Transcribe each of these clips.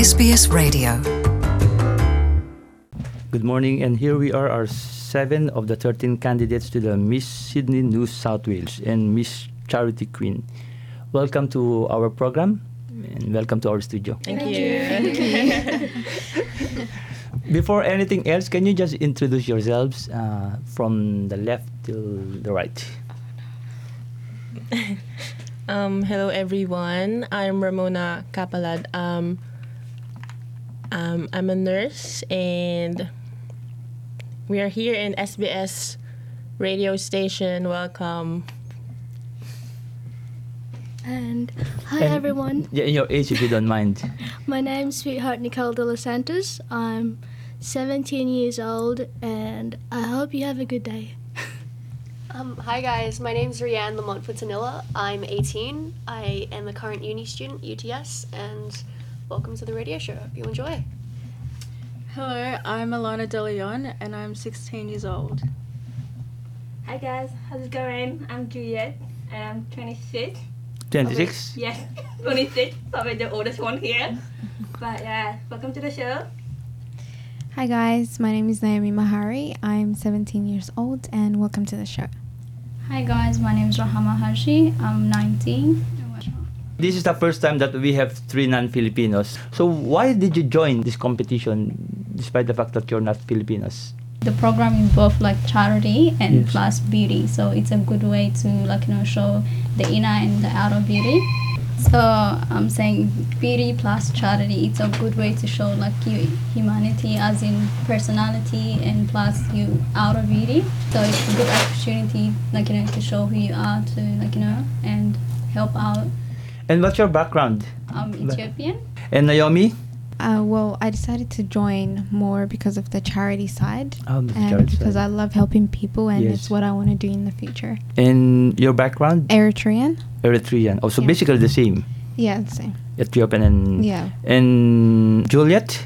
SBS Radio. Good morning, and here we are 7 of the 13 candidates to the Miss Sydney New South Wales and Miss Charity Queen. Welcome to our program, and welcome to our studio. Thank you. Before anything else, can you just introduce yourselves from the left till the right? Hello everyone. I'm Ramona Capalad. I'm a nurse, and we are here in SBS radio station. Welcome. And hi And- everyone, Yeah, your age, if you don't mind. my name's Sweetheart Nicole De Los Santos. I'm 17 years old and I hope you have a good day. Hi guys, my name's Rianne Lamont Putanilla. I'm 18. I am a current uni student, UTS, and welcome to the radio show. Hope you enjoy. Hello, I'm Alana De Leon and I'm 16 years old. Hi guys, how's it going? I'm Juliet and I'm 26. 26? Yes, 26, probably the oldest one here. But yeah, welcome to the show. Hi guys, my name is Naomi Mahari. I'm 17 years old and welcome to the show. Hi guys, my name is Rahama Haji. I'm 19. This is the first time that we have 3 non-Filipinos. So why did you join this competition despite the fact that you're not Filipinos? The program involves like charity and Yes. plus beauty, so it's a good way to show the inner and the outer beauty. So I'm saying beauty plus charity. It's a good way to show like you humanity as in personality and plus you outer beauty. So it's a good opportunity to show who you are to and help out. And what's your background? I'm Ethiopian. And Naomi? Well, I decided to join more because of the charity side. Oh, the And charity because side. I love helping people and Yes. it's what I want to do in the future. And your background? Eritrean? Eritrean. Oh, so Yeah. basically the same. Yeah, the same. Ethiopian and Yeah. and Juliet.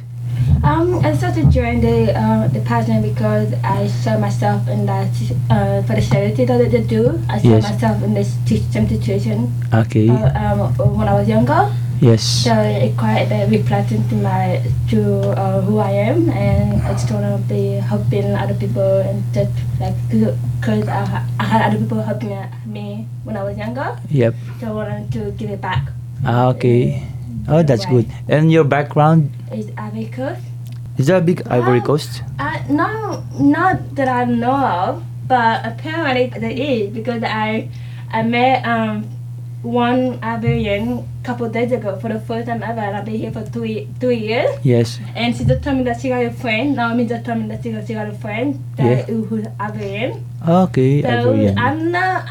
I started joining the pageant because I saw myself in that for the charity that they do. I saw Yes. myself in this same situation Okay. when I was younger. Yes. So it quite reflected to who I am, and I just want to be helping other people and just because I had other people helping me when I was younger, Yep. so I wanted to give it back. Okay. Oh, that's good. And your background? Is Ivory Coast? Is that a big Ivory Coast? No, not that I know of, but apparently there is because I met one Ivorian couple of days ago for the first time ever, and I've been here for 2 years. Yes. And she just told me that she got a friend. Naomi just told me that she got a friend that who's Ivorian. Okay, So Ivorian. I'm not.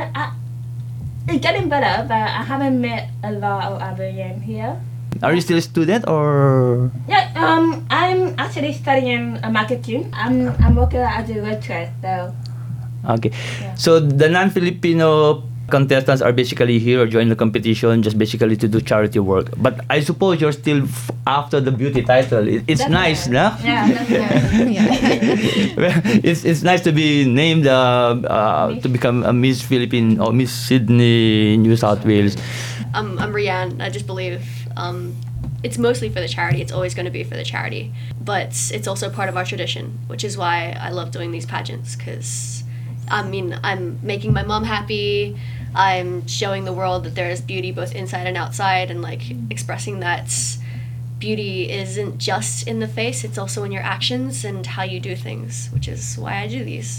It's getting better, but I haven't met a lot of Ivorian here. Are you still a student or? Yeah, I'm actually studying marketing. I'm working as a waitress, so. Okay. Yeah. So the non-Filipino contestants are basically here or join the competition just basically to do charity work. But I suppose you're still after the beauty title. It's That's nice, right. no? Yeah, that's right. Well, it's nice to be named to become a Miss Philippine or Miss Sydney New South Wales. I'm Rianne. I just believe it's mostly for the charity. It's always going to be for the charity. But it's also part of our tradition, which is why I love doing these pageants, because I'm making my mom happy. I'm showing the world that there is beauty both inside and outside, and expressing that beauty isn't just in the face, it's also in your actions and how you do things, which is why I do these.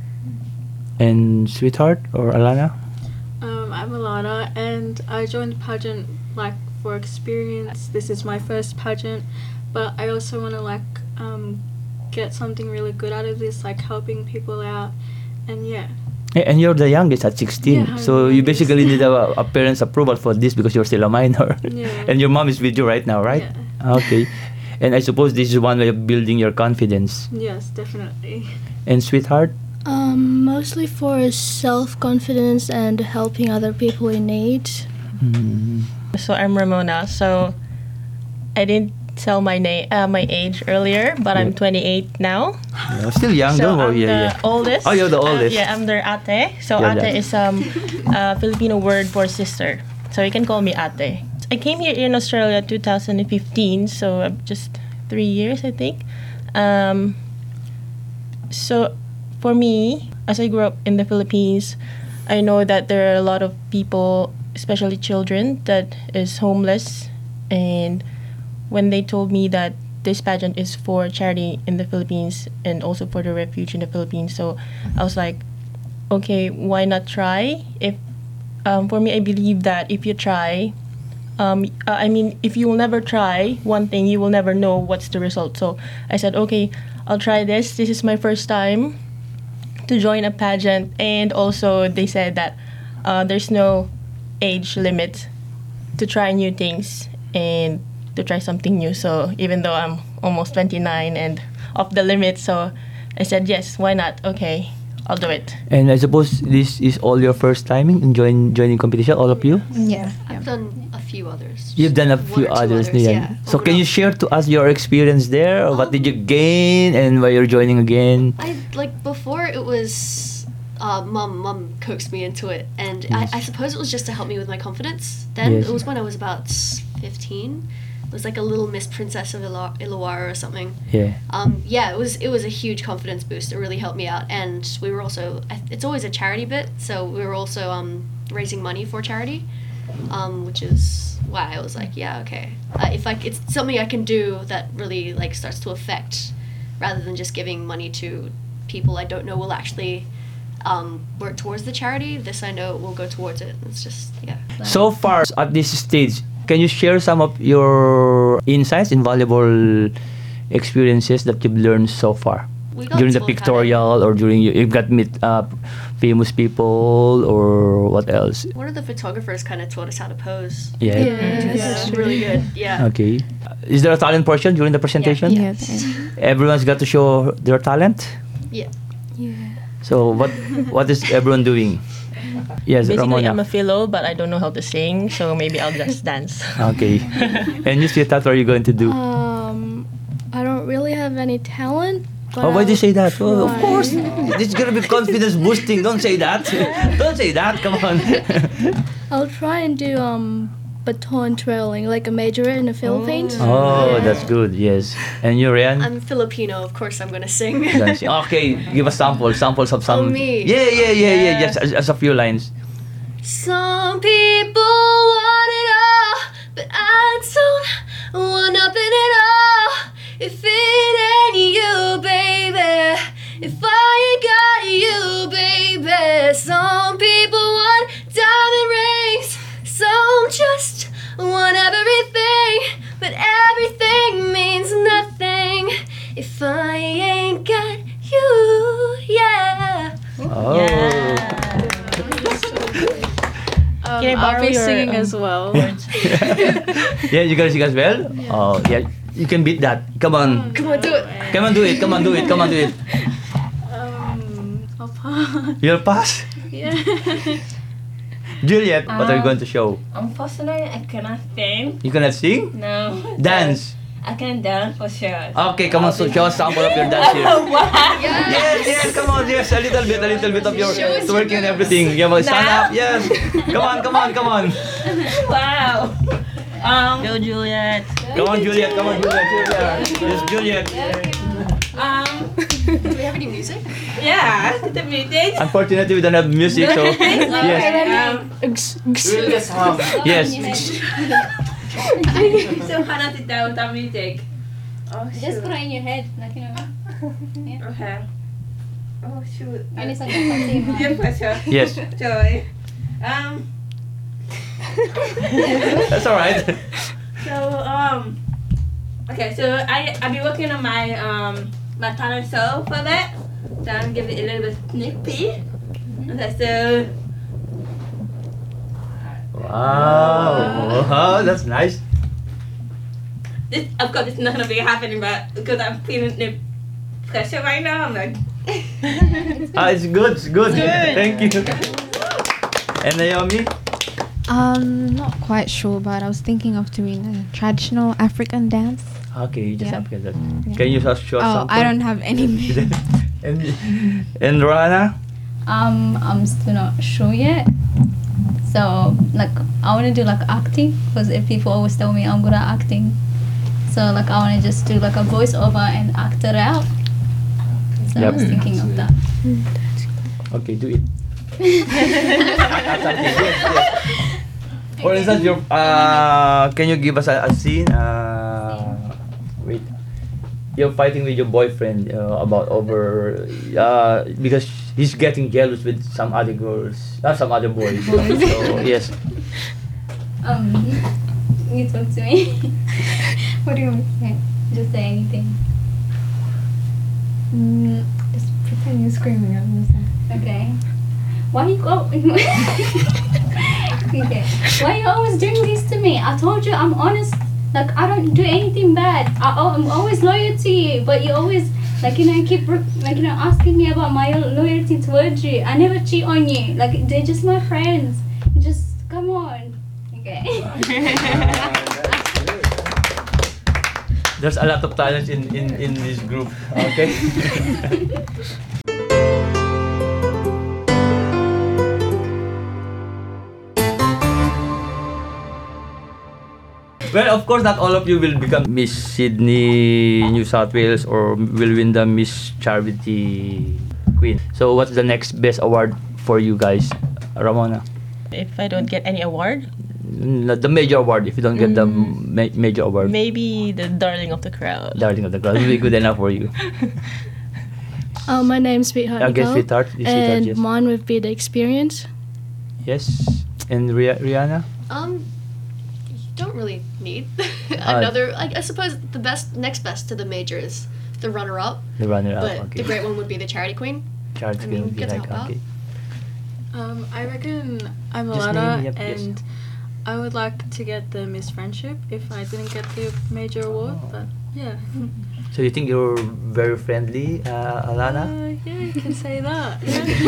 And Sweetheart or Alana? I'm Alana and I joined the pageant for experience. This is my first pageant, but I also want to get something really good out of this, helping people out, and yeah. And you're the youngest at 16, Yeah, I'm so the you basically youngest. need a parent's approval for this because you're still a minor. Yeah. And your mom is with you right now, right? Yeah. Okay. And I suppose this is one way of building your confidence. Yes, definitely. And Sweetheart? Mostly for self-confidence and helping other people in need. So I'm Ramona. So I didn't tell my age earlier, but I'm 28 now. Yeah, still young, So don't I'm worry. the oldest. Oh, you're the oldest. Yeah, I'm their ate. So You're ate the- is a Filipino word for sister. So you can call me ate. I came here in Australia 2015, so just 3 years, I think. So for me, as I grew up in the Philippines, I know that there are a lot of people, especially children, that is homeless. And when they told me that this pageant is for charity in the Philippines and also for the refuge in the Philippines, so I was like, okay, why not try? If for me, I believe that if you try, if you will never try one thing, you will never know what's the result. So I said, okay, I'll try this. This is my first time to join a pageant. And also they said that there's no age limit to try new things and to try something new. So even though I'm almost 29 and off the limit, so I said, yes, why not? Okay, I'll do it. And I suppose this is all your first time in joining competition, all of you? Yeah. I've done a few others. You've done a One few or two others, others, Nian. yeah. So can you share to us your experience there? Or what did you gain and why you're joining again? Before it was mum coaxed me into it, and Yes. I suppose it was just to help me with my confidence. Then Yes. it was when I was about 15. It was like a little Miss Princess of Illawarra or something. Yeah. It was a huge confidence boost. It really helped me out, and we were also it's always a charity bit, so we were also raising money for charity, which is why I was like, yeah, okay, if it's something I can do that really like starts to affect, rather than just giving money to people I don't know will actually work towards the charity. This I know will go towards it. It's just So far at this stage, can you share some of your insights and valuable experiences that you've learned so far? We got During the to pictorial or during you've got meet famous people or what else? One of the photographers kind of taught us how to pose. Yeah. It's really good. Yeah. Okay. Is there a talent portion during the presentation? Yeah. Everyone's got to show their talent. Yeah. So what is everyone doing? Yes, Basically, Ramona. I'm a philo, but I don't know how to sing, so maybe I'll just dance. Okay. And you, Sweetheart, what are you going to do? I don't really have any talent. But Oh, why do you say that? Oh, of try. course. It's gonna be confidence boosting. Don't say that. Don't say that. Come on. I'll try and do baton twirling, like a majorette in the Philippines. Oh, that's good. Yes. And you, Ryan? I'm Filipino, of course I'm gonna sing. Dancing. Okay, give us samples of some. me. Yeah. Just as a few lines. Some people want it all, but I don't want nothing at all. If it ain't you, baby, if I ain't got you, baby. Some people want diamond rings, some just want everything, but everything means nothing if I ain't got you, yeah. Oh. Can I I'll borrow be your, singing as well. Yeah, you gonna sing as well? Oh, yeah. You can beat that. Come on. Come on, do it. Come on, do it. Come on, do it. Come on, do it. I'll pass. You'll pass. Yeah. Juliet, what are you going to show? Unfortunately, I cannot sing. You cannot sing? No. Dance. I can dance for sure. Okay, come on, so show us sample of your dance here. Yes, come on, yes, a little bit of your Show us your twerking and moves. everything. Yeah, well, stand Now? up, yes. Come on. Wow. Go, Juliet. Come on, Juliet. Yes, Juliet. Do we have any music? Yeah, the meeting. Unfortunately, we don't have music, so yes. Yes. So hard to tell without music. Oh, Just put it in your head, like, you know. Okay. Oh shoot. Yun isang kapatid. Yeah, for sure. Yes. Joy. That's all right. So okay, so I'll be working on my my talent show for that. So I'll give it a little bit sneak peek. Okay, so Wow, that's nice. this, of course, it's not gonna be happening, but because I'm feeling the pressure right now, I'm like, It's good. Thank you. And Naomi? Not quite sure, but I was thinking of doing a traditional African dance. Okay, just Yeah. have that. Yeah. Can you just show us Oh, something? I don't have any. And Rana? I'm still not sure yet. So like I want to do like acting because if people always tell me I'm good at acting, so like I want to just do like a voiceover and act it out. So I was thinking of that. Okay, do it. Act something. Yes. For instance, can you give us a scene? Wait, you're fighting with your boyfriend about over because he's getting jealous with some other girls, some other boys. So yes. You talk to me. What do you want to say? Just say anything. Just pretend you're screaming at me. Okay. Why you go? Okay. Why you always doing this to me? I told you I'm honest. Like I don't do anything bad. I'm always loyal to you, but you always keep asking me about my loyalty towards you. I never cheat on you. Like they're just my friends. Just come on. Okay. There's a lot of talent in this group. Okay. Well, of course, not all of you will become Miss Sydney, New South Wales, or will win the Miss Charity Queen. So, what's the next best award for you guys, Ramona? If I don't get any award, The major award. If you don't get the major award, maybe the darling of the crowd. Darling of the Crowd will be good enough for you. My name's Sweetheart Okay, Nicole, Sweetheart, and yes. mine would be the experience. Yes, and Rihanna. You don't really need another. I suppose the next best to the major is the runner-up. The runner-up. But Okay. the great one would be the charity queen. Charity I mean, will be get to like help out. okay. I reckon I'm Just Alana, name, yep, yes. and I would like to get the Miss Friendship if I didn't get the major award. Oh. But yeah, So you think you're very friendly, Alana? yeah, you can say that.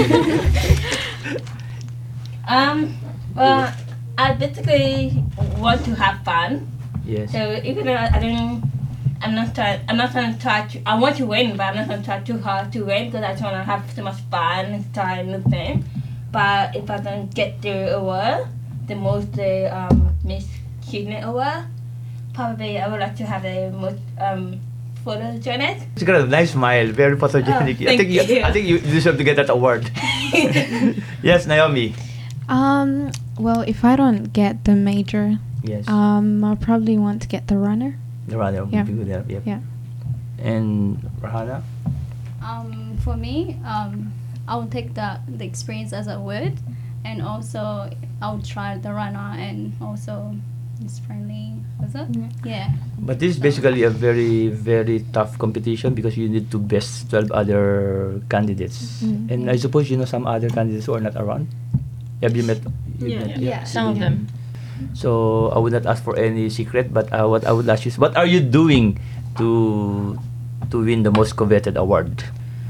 Yeah. Well, I basically want to have fun. Yes. So even though I'm not trying to try to, I want to win, but I'm not going to try too hard to win because I just want to have so much fun and try new things. But if I don't get the award, the Miss Sydney award, probably I would like to have the most photogenic. She's got a nice smile, very photogenic. Oh, thank you. I think you deserve to get that award. Yes, Naomi. Well, if I don't get the major, Yes. I'll probably want to get the runner. The runner yeah. would be good enough. Yep. Yeah. And Rahana. For me, I will take the experience as a word, and also I will try the runner and also it's friendly. Was it? Yeah. But this is basically a very, very tough competition because you need to best 12 other candidates. And I suppose you know some other candidates who are not around. Have you met? Yeah, some of them. So I would not ask for any secret, but what I would ask you is, what are you doing to win the most coveted award?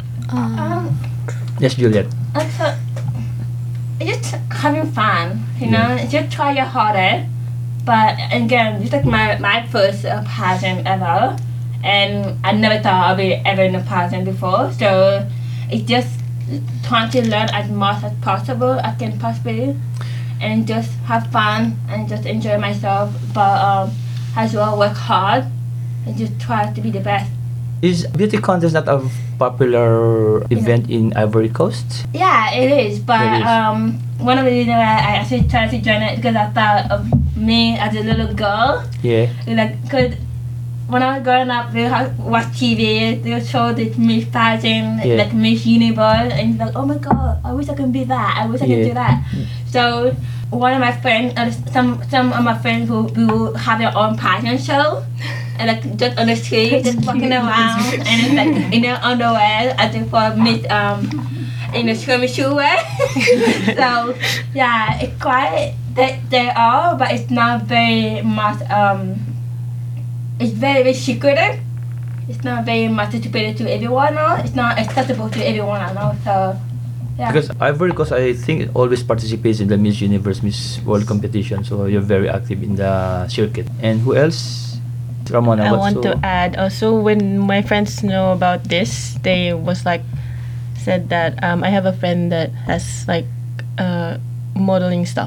Yes, Juliet. Also, just having fun, you know, just try your hardest. But again, it's like my first pageant ever, and I never thought I'd be ever in a pageant before. So it's just trying to learn as much as possible I can possibly, and just have fun and just enjoy myself. But as well, work hard and just try to be the best. Is beauty contest not a popular event in Ivory Coast? Yeah, it is. But It is. one of the reasons why I actually tried to join it because I thought of me as a little girl. Yeah. Like, cause when I was growing up, we watch TV. They would show this Miss pageant, Yeah. like Miss Universe, and it's like, oh my god, I wish I can be that. I wish I can do that. So one of my friends, some of my friends who have their own pageant show. And like just on the street, just walking around, and it's like in their underwear, I think for Miss in the swimsuit wear. So yeah, it's quite they are, but it's not very much. It's very, very secretive. It's not very much distributed to everyone. Or it's not accessible to everyone. I know. So yeah. Because Ivory Coast, I think, it always participates in the Miss Universe, Miss World competition. So you're very active in the circuit. And who else? Ramona, I what's want to add also, when my friends know about this, they was like said that I have a friend that has like modeling stuff,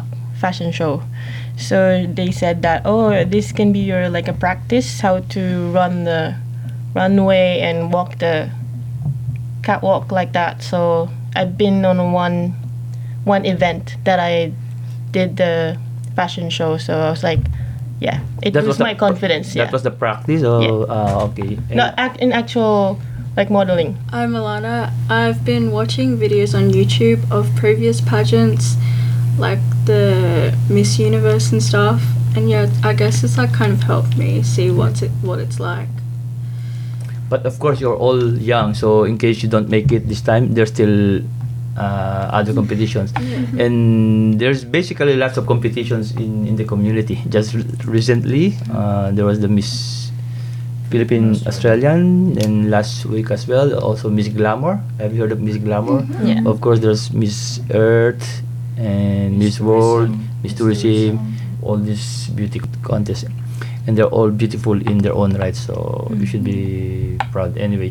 fashion show. So they said that, oh, this can be your like a practice how to run the runway and walk the catwalk like that. So I've been on one event that I did the fashion show. So I was like, yeah, it That was my confidence. That Yeah. was the practice. Or okay. Not in actual like modeling. I'm Alana. I've been watching videos on YouTube of previous pageants, like the Miss Universe and stuff, and yeah, I guess it's like kind of helped me see what it's like. But of course, you're all young, so in case you don't make it this time, there's still other competitions, and there's basically lots of competitions in the community. Just recently, there was the Miss Philippine Australian, and last week as well, also Miss Glamour. Have you heard of Miss Glamour? Yeah. Of course, there's Miss Earth and Miss World, Miss Tourism, all these beauty contests, and they're all beautiful in their own right. So you should be proud. Anyway.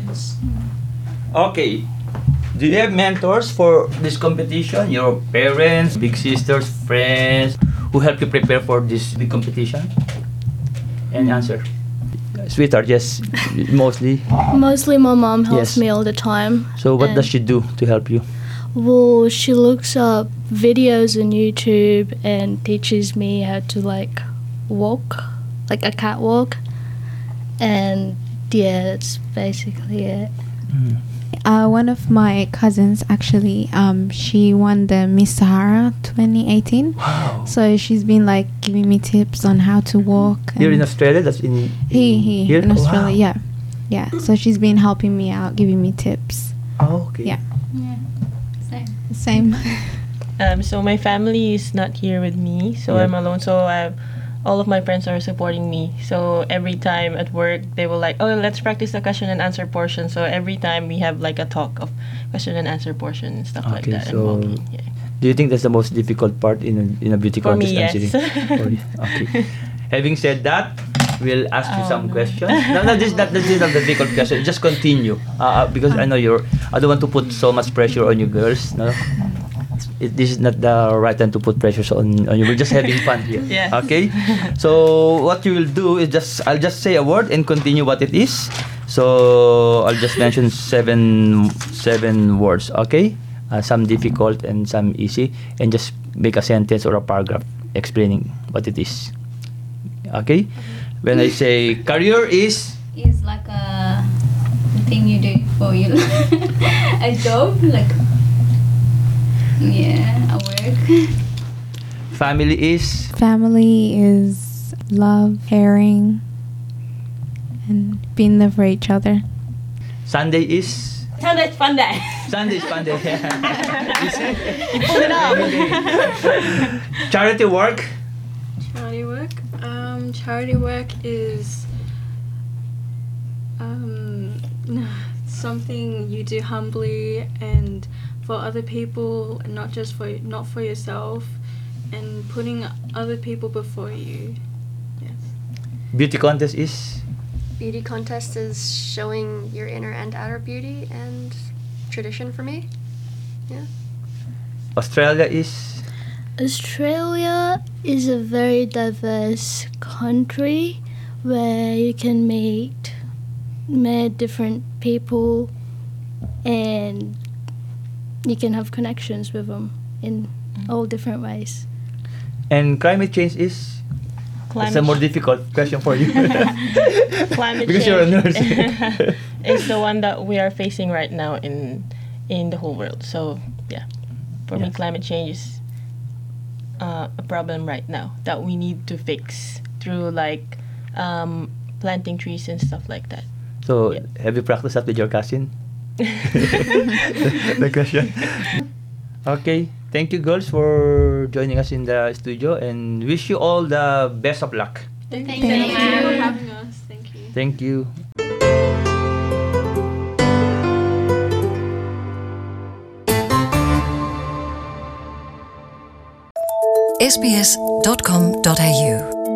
Okay. Do you have mentors for this competition? Your parents, big sisters, friends, who help you prepare for this big competition? And answer. Sweetheart, yes, mostly. Mostly my mom helps Yes. me all the time. So what and- does she do to help you? Well, she looks up videos on YouTube and teaches me how to like walk, like a catwalk. And yeah, that's basically it. One of my cousins actually, she won the Miss Sahara 2018. Wow. So she's been like giving me tips on how to walk. Here in and Australia, that's in here in Australia, Wow. yeah. So she's been helping me out, giving me tips. Oh, okay. Yeah. Yeah. Same. Same. So my family is not here with me, so Yeah. I'm alone. So all of my friends are supporting me. So every time at work, they will like, oh, let's practice the question and answer portion. So every time we have like a talk of question and answer portion and stuff like Okay, that. so- and walking. Yeah. Do you think that's the most difficult part in a beauty For me, contest? yes. Answering? For you? Okay. Having said that, we'll ask you some no. questions. No, this is not the difficult question. Just continue. Because I know I don't want to put so much pressure on you girls. No, this is not the right time to put pressures on you. We're just having fun here. Yeah. Okay. So what you will do is I'll just say a word and continue what it is. So I'll just mention seven words. Okay. Some difficult and some easy, and just make a sentence or a paragraph explaining what it is. Okay? When I say career is Is like a thing you do for you, a job, like a work. family is Family is love, caring, and being there for each other. Sunday is Sunday fun day. Sunday is fun day. Pull it out. Charity work. Charity work. Charity work is something you do humbly and for other people, and not for yourself, and putting other people before you. Yes. Beauty contest is Beauty contest is showing your inner and outer beauty and tradition for me. Yeah. Australia is Australia is a very diverse country where you can meet different people and you can have connections with them in all different ways. and climate change is. It's a more difficult question for you. Climate Because you're a change nurse. is the one that we are facing right now in the whole world. So yeah, for me, Yes. climate change is a problem right now that we need to fix through like planting trees and stuff like that. So Yeah. have you practiced that with your cousin? The question. Okay. Thank you girls for joining us in the studio, and wish you all the best of luck. Thank you. you for having us. Thank you. Thank you. sbs.com.au